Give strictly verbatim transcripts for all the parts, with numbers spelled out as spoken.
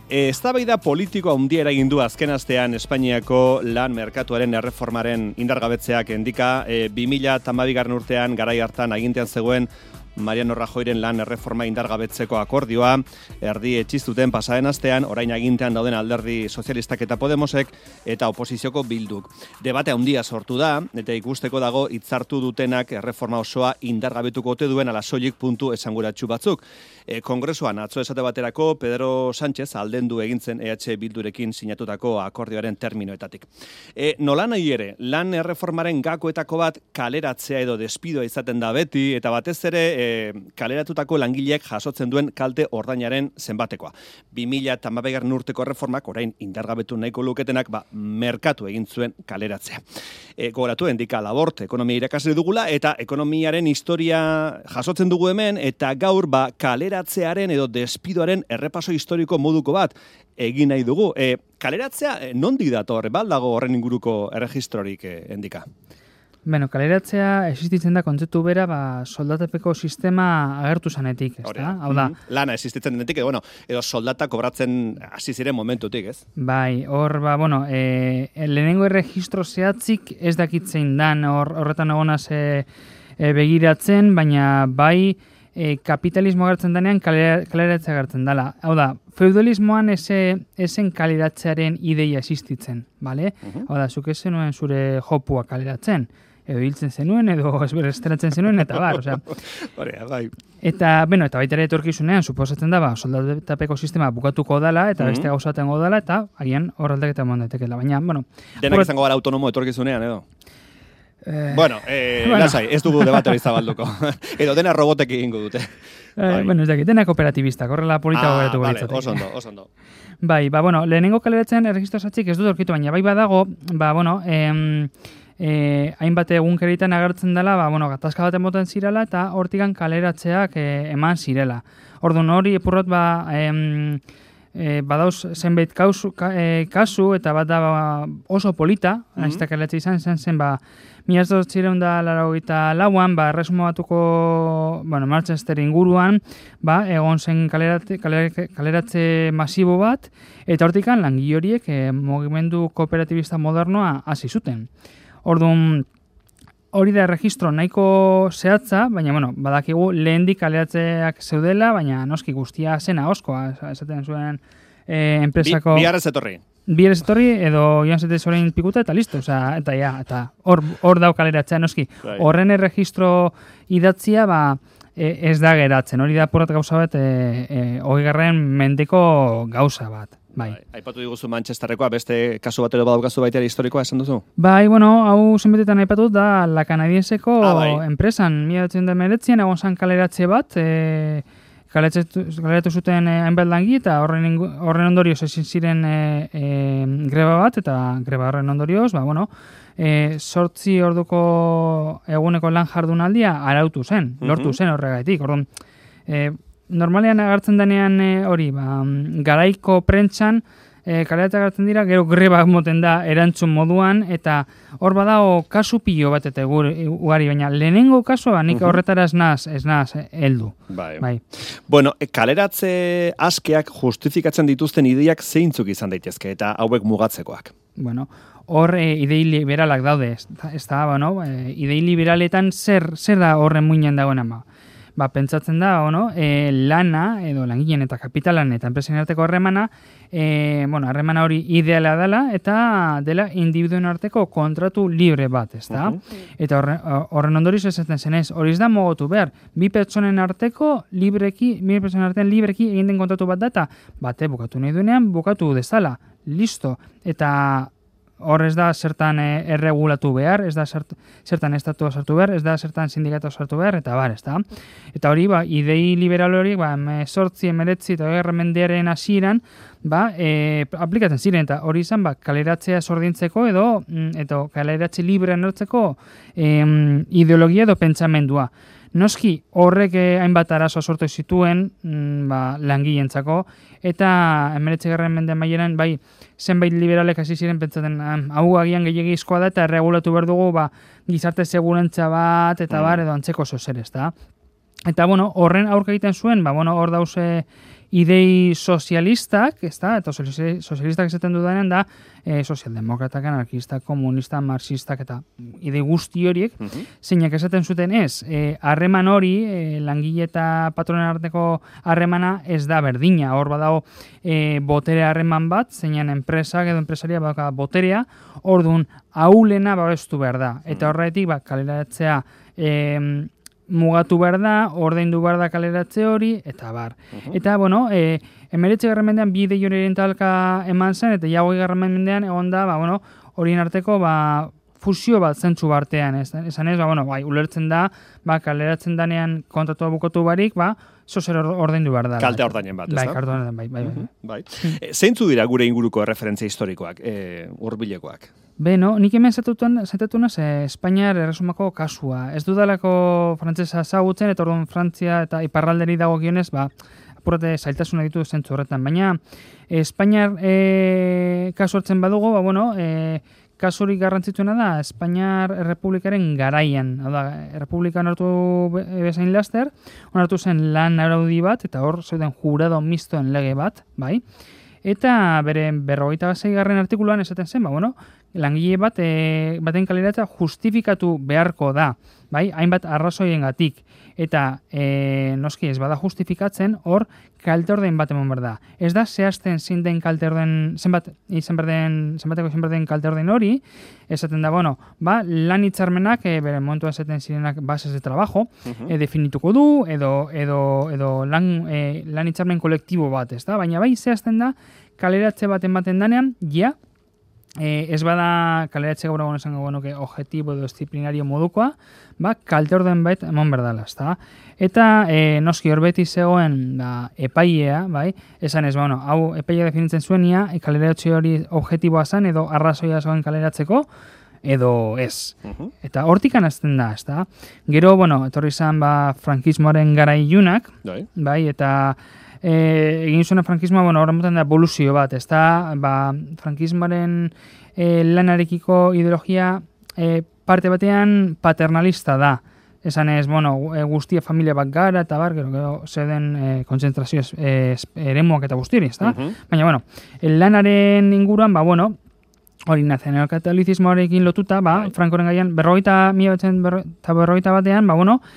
Eztabaida politiko handia eragin du azken astean Espainiako lan merkatuaren erreformaren indargabetzeak endika e, bi mila hamabigarren urtean garai hartan agintean zegoen Mariano Rajoyren lan erreforma indargabetzeko akordioa erdi etxiztuten pasaden astean, orain agintean dauden alderdi sozialistak eta Podemosek eta oposizioko Bilduk. Debate handia sortu da, eta ikusteko dago hitzartu dutenak erreforma osoa indargabetuko ote duen ala soilik puntu esanguratsu batzuk. E, Kongresuan atzo esate baterako Pedro Sánchez aldendu egintzen E H Bildurekin sinatutako akordioaren terminoetatik. E, nola nahi ere, lan erreformaren gakoetako bat kaleratzea edo despidoa izaten da beti, eta batez ere e, kaleratutako langileek jasotzen duen kalte ordainaren zenbatekoa. bi mila hamabigarren urteko erreformak orain indargabetu nahiko luketenak ba, merkatu egin zuen kaleratzea. E, gogoratu endika labort, ekonomia irakasle dugula, eta ekonomiaren historia jasotzen dugu hemen, eta gaur ba, kaleratzearen edo despidoaren errepaso historiko moduko bat egin nahi dugu. E, kaleratzea e, nondik dator, baldago horren inguruko erregistrorik e, endika? Bueno, kaleratzea existitzen da kontzeptu bera, ba, soldatapeko sistema agertu zanetik, ez da? Hau da. Lana existitzen denetik, edo, bueno, edo soldata kobratzen hasi ziren momentutik, ez? Bai, hor, ba, bueno, e, lehenengo erregistro zehatzik ez dakitzein dan, hor, horretan egonaz e, e, begiratzen, baina bai e, kapitalismo agertzen denean kaleratzea agertzen dela. Hau da, feudalismoan ese, esen kaleratzearen ideia existitzen, bale? Uh-huh. Hau da, zuk ez zenuen zure jopua kaleratzen, edo hiltzen zenuen, edo esteratzen zenuen, eta bar, osea. bai. Eta, bueno, eta baita ere etorkizunean, suposatzen da, ba, soldatapeko sistema bukatuko dala, eta beste gauzatengo dala, eta agian horreldak eta mondetekela. Baina, bueno. Denak izango gara autonomo etorkizunean, edo? Eh, bueno, eh, bueno. Lasai, ez dugu debatera izabalduko. Edo dena robotek egingo dute. Eh, bueno, ez dakit, dena kooperatibista, korrela polita ah, goberatu vale, oso ondo, oso ondo. Bai, ba, bueno, lehenengo kaleratzen erregistro zatzik ez dut orkitu, baina bai badago, ba, bueno, em, eh, hainbat egunkeritan agertzen dela, ba, bueno, gatazka baten moten zirela, eta hortikan kaleratzeak eh, eman zirela. Orduan hori epurrot, ba, em, E, badauz zenbait kausu, ka, e, kasu eta bat da ba, oso polita, mm-hmm. Aiztak kaleratze izan zen zen, ba, mila zortziehun eta laurogeita lauan, ba, erresumo batuko, bueno, Manchester inguruan, ba, egon zen kaleratze, kaleratze masibo bat, eta hortikan langile horiek e, mugimendu kooperatibista modernoa hasi zuten. Orduan, hori da erregistro nahiko zehatza, baina, bueno, badakigu lehendik kaleratzeak zeudela, baina noski guztia zena oskoa, esaten zuen eh, enpresako... Bi, biarrez etorri. Biarrez etorri, edo joan zete zorein pikuta, eta listo, oza, eta ja, eta hor, hor dau kaleratzea, noski. Horren erregistro idatzia, ba, e, ez da geratzen, hori da porrat gauza bat, e, e, hogeigarren mendeko gauza bat. Bai. Aipatu diguzu Manchesterrekoa, beste kasu bat edo badaukazu baita historikoa esan duzu? Bai, bueno, hau zenbetetan aipatu da la kanadienseko ah, bai. enpresan, mila bederatziehun eta hemeretzian egon zan kaleratze bat, e, kaleratu zuten e, hainbat langi, eta horren, horren ondorioz ezin ziren e, e, greba bat, eta greba horren ondorioz, ba, bueno, e, sortzi orduko eguneko lan jardunaldia arautu zen, lortu zen horregaitik, orduan, e, normalean agertzen denean hori, ba, garaiko prentsan e, kaleratzea agertzen dira, gero greba moten da erantzun moduan, eta hor badago kasu pilo bat eta ugari, baina lehenengo kasua nik uh-huh. horretara ez naz, ez naz, heldu. Bai. Bai. Bueno, kaleratze askeak justifikatzen dituzten ideiak zeintzuk izan daitezke, eta hauek mugatzekoak. Bueno, hor e, idei liberalak daude, ez da, bueno, e, idei liberaletan zer, zer da horren muinen dagoen ama. Ba, pentsatzen da, ono, e, lana, edo langileen eta kapitalan eta enpresen arteko harremana, e, bueno, harremana hori ideala dela, eta dela individuen arteko kontratu libre bat, ez da? Uh-huh. Eta horre, horren ondorioz esaten zenez, hori ez da mogotu behar, bi pertsonen arteko libreki, bi pertsonen artean libreki egin den kontratu bat data, bate bukatu nahi duenean, bukatu dezala, listo, eta hor ez da zertan erregulatu behar, ez da zert, zertan estatua sartu behar, ez da zertan sindikatu sartu behar, eta bar, ez da. Eta hori, ba, idei liberal hori, ba, sortzi, emeretzi eta hogei mendearen hasieran, ba, e, aplikatzen ziren, eta hori izan, ba, kaleratzea sordintzeko edo, eta kaleratze librean nortzeko e, ideologia edo pentsamendua. Noski horrek hainbat arazo sortu zituen mm, ba, langileentzako, eta hemeretzigarren mende amaieran bai zenbait liberalek hasi ziren pentsatzen hau agian gehiagizkoa da eta erregulatu behar dugu ba, gizarte segurantza bat eta bar edo antzeko zozer, ezta. Eta bueno, horren aurka egiten zuen, ba, bueno, hor dauze idei sozialistak, ez da, eta sozialistak esaten dudanean da, e, sozialdemokratak, anarkistak, komunistak, marxistak, eta idei guzti horiek, uh-huh. zeinak esaten zuten ez, harreman hori, e, langile eta patronen arteko harremana ez da berdina, hor badago e, botere harreman bat, zeinan enpresak edo enpresaria badauka boterea, orduan ahulena babestu behar da, eta horretik ba, kaleratzea e, mugatu behar da, ordaindu behar da kaleratze hori, eta bar. Uh-huh. Eta, bueno, e, emeretxe garren mendean bi idei horien talka eman zen, eta jagoi garren mendean egon da, ba, bueno, horien arteko, ba, fusio bat zentzu bartean, ez, esan ez, ba, bueno, bai, ulertzen da, ba, kaleratzen danean kontratua bukatu barik, ba, zozer ordaindu behar da. Kalte ordainen bat, ez bai, da? Kalte ordainen, bai, bai, bai. Uh-huh, bai. E, zeintzu dira gure inguruko referentzia historikoak, e, hurbilekoak? Beno, nik hemen zentetu naz, eh, Espainiar erresumako kasua. Ez dudalako frantzesa ezagutzen, eta orduan Frantzia eta iparralderi dago gionez, ba, apurate zailtasuna ditu zentzu horretan. Baina, eh, Espainiar eh, kasu hartzen badugu, ba, bueno, eh, kasurik garrantzitsuena da, Espainiar Errepublikaren garaian. Hau da, Errepublikan hartu bezain laster, onartu zen lan araudi bat, eta hor zeuden jurado mistoen lege bat, bai? Eta bere berrogeita seigarren artikuluan esaten zen, ba, bueno, langile bat e, baten kaleratzea justifikatu beharko da, bai, hainbat arrazoiengatik. Eta e, noski ez bada justifikatzen, hor kalte orden bat eman behar da. Ez da zehazten zein den kalte orden, zenbat izan berden, zenbateko izan berden kalte orden hori, esaten da, bueno, ba, lan hitzarmenak, e, bere momentua esaten zirenak bases de trabajo, uh-huh. e, definituko du, edo, edo, edo lan, e, lan hitzarmen kolektibo bat, ez da? Baina bai zehazten da, kaleratze bat ematen danean, ja, E, ez bada kaleratze gaur egon esango genuke objektibo edo disziplinario modukoa, ba, kalte orden bait eman berdala, ezta? Eta e, noski hor beti zegoen da, epailea, bai, esan ez, ba, bueno, hau epailea definitzen zuenia, e, kaleratze hori objektiboa zen edo arrazoia zegoen kaleratzeko, edo ez. Uh-huh. Eta hortik anazten da, ezta? Gero, bueno, etorri izan ba, frankismoaren gara ilunak, bai, bai, eta E, egin zuena frankismoa, bueno, horren moten da evoluzio bat, ez da, ba, frankismoaren e, lanarekiko ideologia e, parte batean paternalista da. Esan ez, bueno, guztia familia bat gara, eta bar, gero, gero, zeden e, kontzentrazio e, eremuak eta guztiri, ez da? Uh-huh. Baina, bueno, lanaren inguruan, ba, bueno, hori nazionalkatolizismoarekin lotuta, ba, right. Frankoren gaian, berrogeita, mila berrogeita batean, ba, bueno,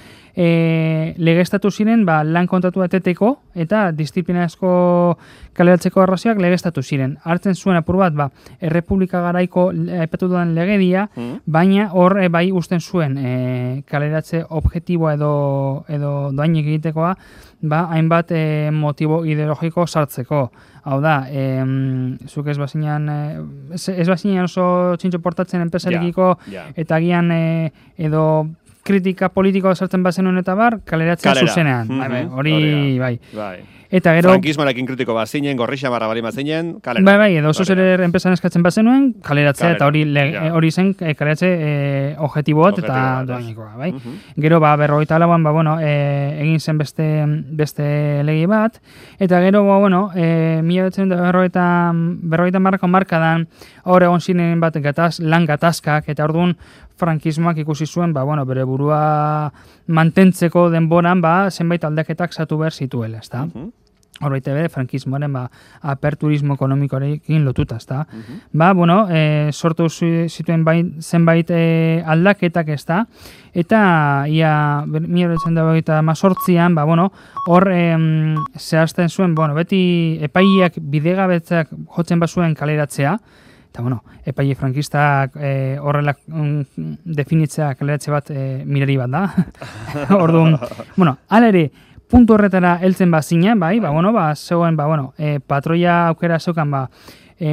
E, legeztatu ziren ba, lan kontratua eteteko eta disiplinazko kaleratzeko arrazioak legeztatu ziren. Hartzen zuen apur bat, ba, Errepublika garaiko aipatu dudan legedia, mm. baina hor e, bai usten zuen e, kaleratze objektiboa edo, edo doainik egitekoa, ba, hainbat e, motibo ideologiko sartzeko. Hau da, e, zuk ez bazinean, e, ez, ez bazinean oso txintxo portatzen enpresarekiko, yeah, yeah. eta gian e, edo kritika politikoa sartzen bazenuen eta bar, kaleratzea zuzenean. Mm-hmm. Hori, bai. bai. Eta gero... Frankismoarekin kritiko bat zinen, gorrixa barra bali bat zinen, kalera. Bai, bai, edo oso zer enpresan eskatzen bazenuen, kaleratzea, eta hori ja. hori zen e, kaleratze e, objektibo bat, eta doainikoa, bai. Uh-huh. Gero, ba, berrogeita lauan, ba, bueno, e, egin zen beste, beste legi bat, eta gero, ba, bueno, e, mila betzen berrogeita, berrogeita marrako markadan, hor egon ziren bat gataz, lan gatazkak, eta orduan, frankismoak ikusi zuen, ba, bueno, bere burua mantentzeko denboran, ba, zenbait aldaketak zatu behar zituela, ezta? Uh-huh. Horbaite bere, frankismoaren, ba, aperturismo ekonomikoarekin lotuta, ezta? Uh-huh. Ba, bueno, e, sortu zituen bai, zenbait e, aldaketak, ezta? Eta, ia, mila bederatziehun eta hogeita hemezortzian, ba, bueno, hor e, zehazten zuen, bueno, beti epaileak bidegabetzak jotzen bazuen kaleratzea, eta, bueno, epaile frankistak e, horrela um, definitzea kaleratze bat e, mirari bat da. Orduan, bueno, ala ere, puntu horretara heltzen bazinen, bai, ba, bueno, ba, zegoen, ba, bueno, e, patroia aukera zeukan, ba, e,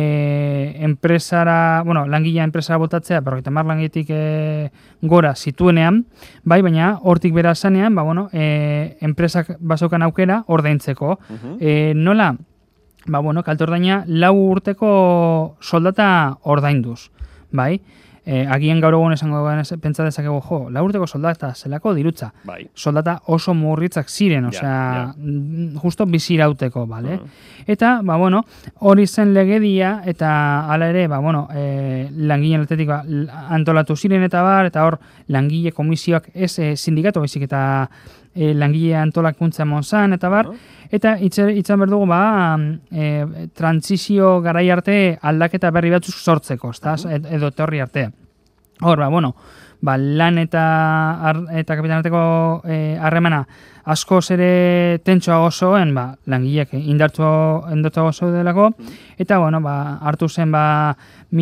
enpresara, bueno, langilea enpresara botatzea, berrogeita hamar langiletik e, gora zituenean, bai, baina hortik bera zanean, ba, bueno, e, enpresak bazeukan aukera ordaintzeko. Uh-huh. E, nola, ba, bueno, kalte ordaina lau urteko soldata ordainduz, bai? E, agian gaur egun esango pentsa dezakegu, jo, lau urteko soldata zelako dirutza. Bai. Soldata oso murritzak ziren, osea, ja, ja. justo bizirauteko, bale? Uh-huh. Eta, ba, bueno, hori zen legedia, eta hala ere, ba, bueno, e, langileen aldetik ba, antolatu ziren eta bar, eta hor langile komisioak ez e, sindikatu baizik eta e, langile antolakuntza monzan, eta bar, eta itzan behar dugu, ba, e, transizio garai arte aldaketa berri batzuk sortzeko, uh-huh. edo teorri arte. Hor, ba, bueno, ba, lan eta, ar, eta kapitanarteko harremana e, askoz ere tentsoago zoen, ba, langileak indartsuago zeudelako, eta, bueno, ba, hartu zen, ba,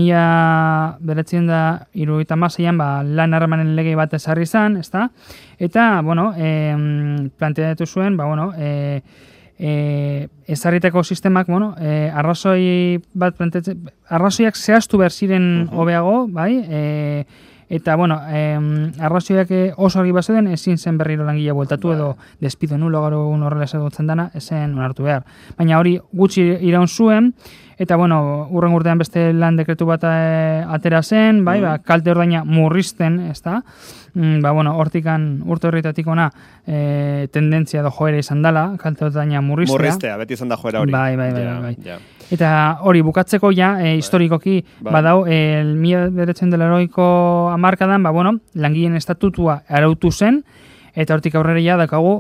mila bederatziehun eta hirurogeita hamaseian, ba, lan harremanen lege bat ezarri izan, ezta? Eta, bueno, e, planteatu zuen, ba, bueno, e, e, ezarriteko sistemak, bueno, e, arrazoi bat planteatzen, arrazoiak zehaztu behar ziren hobeago, bai, e, eta, bueno, eh, arrazioak oso argi bazeuden, ezin zen berriro langilea bueltatu edo despido nulo gaur egun horrela ezagutzen dana, ezen onartu behar. Baina hori gutxi iraun zuen, eta, bueno, urren urtean beste lan dekretu bat e, atera zen, bai, mm. ba, kalte ordaina murrizten, ez da? Mm, ba, bueno, hortikan urte horretatik ona e, tendentzia edo joera izan dela, kalte ordaina murriztea. Murriztea, beti izan da joera hori. Bai, bai, bai, ja, bai. Ja. Eta hori bukatzeko ja, e, historikoki, bai. Badau, el mila bederatziehun eta laurogeiko hamarkadan, ba, bueno, langileen estatutua arautu zen, eta hortik aurrera ja daukagu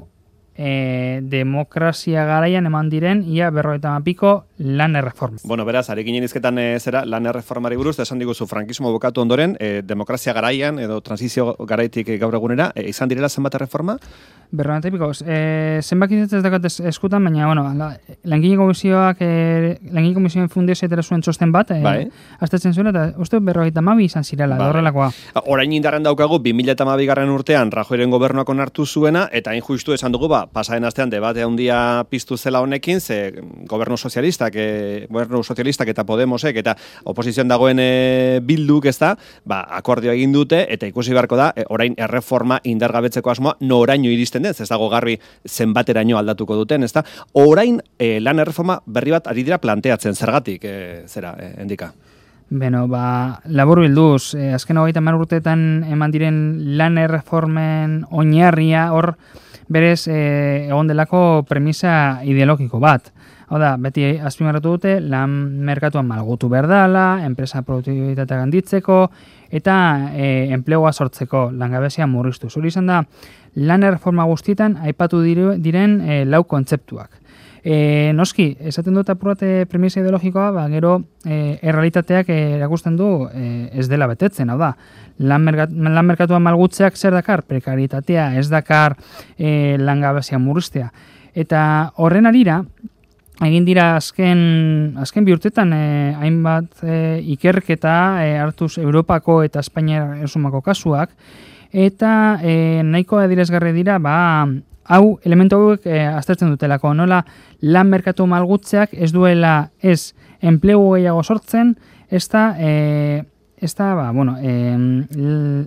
e, demokrazia garaian eman diren ia berrogeita hamapiko lan erreforma. Bueno, beraz, arekin izketan e, zera lan erreformari buruz, esan diguzu frankismo bukatu ondoren, e, demokrazia garaian edo transizio garaitik gaur egunera, e, izan direla zenbat erreforma? Berrogeita hamapiko, e, zenbak ez dakat eskutan, baina, bueno, la, langile komisioak, e, langile komisioen fundioa etera zuen txosten bat, e, bai. Aztertzen zuen, eta uste berrogeita hamabi izan zirela, bai. Horrelakoa. Orain indarren daukagu, bi mila hamabi garren urtean, Rajoyren gobernuak onartu zuena, eta hain justu esan dugu, ba, pasaren astean debate handia piztu zela honekin, ze gobernu sozialistak, e, gobernu sozialistak eta Podemosek, eta oposizioan dagoen e, Bilduk, ez da, ba, akordioa egin dute, eta ikusi beharko da, e, orain erreforma indargabetzeko asmoa, noraino iristen ez dago garbi zenbateraino aldatuko duten, ez da? Orain e, lan erreforma berri bat ari dira planteatzen, zergatik, e, zera, e, Endika? Beno, ba, labur bilduz, e, azken hogeita hamar urteetan eman diren lan erreformen oinarria, hor berez e, egon delako premisa ideologiko bat. Hau da, beti azpimarratu dute, lan merkatuan malgutu behar dela, enpresa produktibitatea ganditzeko, eta e, enplegua sortzeko, langabezia murriztu. Zuri izan da, lan erreforma guztietan aipatu diren e, lau kontzeptuak. E, noski, esaten dut apurate premisa ideologikoa, ba, gero e, errealitateak erakusten du e, ez dela betetzen, hau da. Lan, merkat, lan merkatuan malgutzeak zer dakar? Prekaritatea, ez dakar e, langabezia murriztea. Eta horren arira, egin dira azken, azken bi urtetan eh, hainbat eh, ikerketa eh, hartuz Europako eta Espainia Erresumako kasuak, eta eh, nahiko adierazgarri dira, ba, hau elementu hauek eh, aztertzen dutelako, nola lan merkatu malgutzeak ez duela ez enplegu gehiago sortzen, ez da, eh, ez da, ba, bueno, eh, l,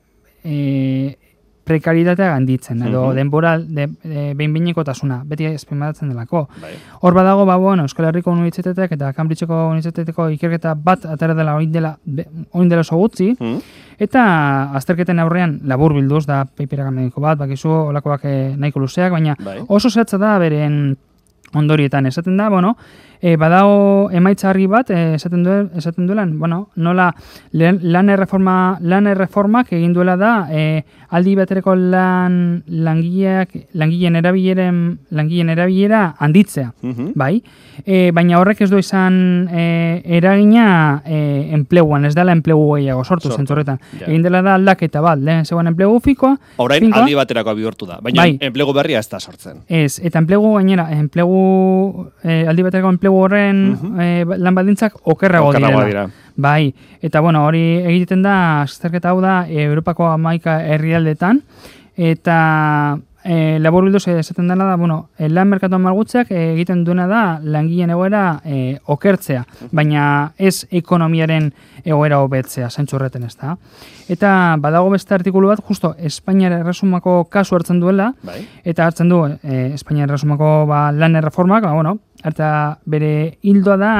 eh, prekaritatea ganditzen, edo uh-huh. denbora de, de, behin-behinekotasuna, beti ezpimatatzen delako. Bai. Hor badago, ba, bueno, Euskal Herriko Unibertsitateak eta Cambridgeko Unibertsitateko ikerketa bat atera dela oin dela, oin dela oso gutxi, uh-huh. eta azterketen aurrean labur bilduz da peiperak mediko bat, bakizu olakoak nahiko luzeak, baina bai. Oso zehatza da beren ondorietan esaten da, bueno, e, badago emaitza argi bat, e, esaten, du, esaten duelan, bueno, nola lan erreforma, lan erreformak egin duela da, e, aldi batereko lan langileak, langileen erabileren, langileen erabilera handitzea, uh-huh. bai? E, baina horrek ez du izan e, eragina e, enpleguan, ez dela enplegu gehiago sortu zentzorretan. Yeah. Egin dela da aldaketa bat, lehen zegoen enplegu fikoa. Orain finkoa, aldi baterako bihurtu da, baina bai. Enplegu berria ez da sortzen. Ez, eta enplegu gainera, enplegu e, aldi baterako enplegu horren uh-huh. e, lan baldintzak okerrago direla. Dira. Bai, eta bueno, hori egiten da, azterketa hau da, Europako hamaika herrialdetan, eta e, labur bilduz esaten dena da, bueno, lan merkatuan malgutzeak egiten duena da langileen egoera e, okertzea, baina ez ekonomiaren egoera hobetzea, zentzurreten ez da. Eta badago beste artikulu bat, justo Espainiar Erresumako kasu hartzen duela, bai. Eta hartzen du e, Espainiar Erresumako ba, lan erreformak, ba, bueno, eta bere hildoa da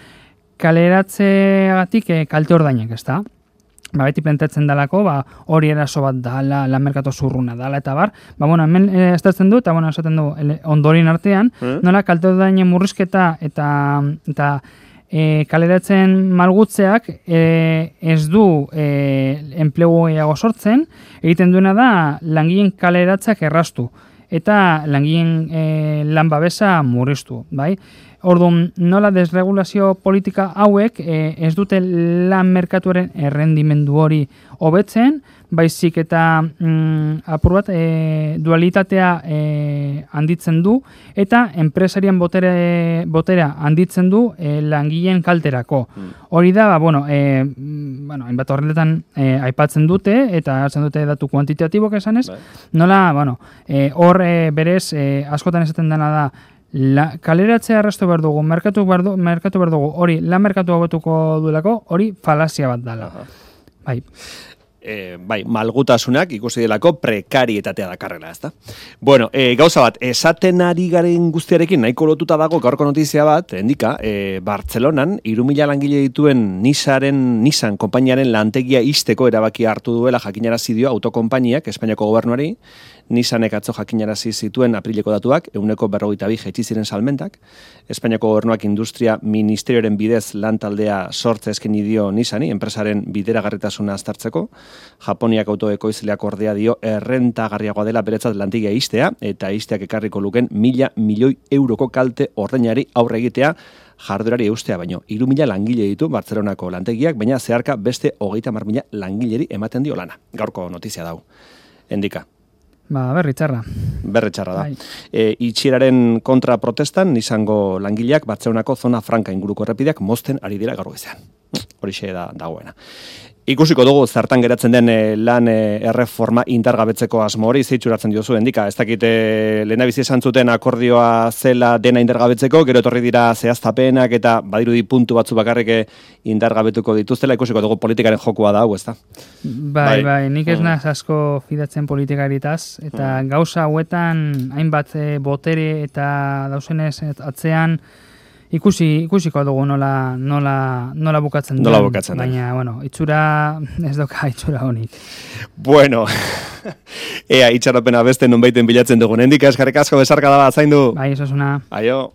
kaleratzeagatik e, kalte ordainak, ez da? Ba, beti planteatzen dalako, ba, hori eraso bat dala, lan merkatu zurruna dala, eta bar, ba, bueno, hemen e, estatzen du, eta, bueno, esaten du, ele, ondorin artean, hmm? Nola, kalte ordainen murrizketa, eta, eta e, kaleratzen malgutzeak e, ez du e, enplegu gehiago sortzen, egiten duena da, langileen kaleratzak erraztu. eta langileen e, lan babesa murriztu, bai? Orduan, nola desregulazio politika hauek e, ez dute lan merkatuaren errendimendu hori hobetzen, baizik eta mm, apur bat e, dualitatea e, handitzen du eta enpresarien botere, botera handitzen du e, langileen kalterako. Mm. Hori da, ba, bueno, e, bueno, hainbat horreletan e, aipatzen dute eta hartzen dute datu kuantitatibok esanez, bai. Nola, bueno, e, hor e, berez e, askotan esaten dena da, La, kaleratzea arrastu behar dugu, merkatu behar, du, merkatu behar dugu, hori, lan merkatu hobetuko duelako, hori falazia bat dela. Bai. E, bai, malgutasunak ikusi delako prekarietatea dakarrela, ezta? Bueno, e, gauza bat, esaten ari garen guztiarekin nahiko lotuta dago gaurko notizia bat, endika, e, Bartzelonan, hiru mila langile dituen Nissan, Nissan konpainiaren lantegia ixteko erabakia hartu duela jakinarazi dio autokonpainiak Espainiako gobernuari. Nissanek atzo jakinarazi zituen aprileko datuak, ehuneko berrogeita bi jaitsi ziren salmentak. Espainiako gobernuak industria ministerioaren bidez lan taldea sortze eskaini dio Nissani, enpresaren bideragarritasuna aztertzeko. Japoniak autoekoizleak ordea dio errentagarriagoa dela beretzat lantegia ixtea, eta ixteak ekarriko luken mila milioi euroko kalte ordainari aurre egitea, jardurari eustea baino. Hiru mila langile ditu Bartzelonako lantegiak, baina zeharka beste hogeita hamar mila langileri ematen dio lana. Gaurko notizia dau. Endika. Ba, berri txarra. Berri txarra da. E, itxieraren kontra protestan, Nissango langileak Bartzelonako zona franka inguruko errepideak mozten ari dira gaur goizean. Horixe da dagoena. Ikusiko dugu zertan geratzen den e, lan e, erreforma indargabetzeko asmo hori zeitzuratzen diozu endika. Ez dakite lehenabizi esan zuten akordioa zela dena indargabetzeko, gero etorri dira zehaztapenak eta badirudi puntu batzu bakarrik indargabetuko dituztela, ikusiko dugu politikaren jokua da hau, ezta? Bai, bai, bai, nik ez naz asko fidatzen politikaritaz, eta mm. gauza hauetan hainbat e, botere eta dausenez atzean Ikusi, ikusiko dugu nola, nola, nola bukatzen nola den, bukatzen baina, den. Bueno, itxura, ez doka itxura honik. Bueno, ea itxaropena beste nonbaiten bilatzen dugun. Hendik eskarrik asko besarka da zaindu. Bai, esasuna. Aio.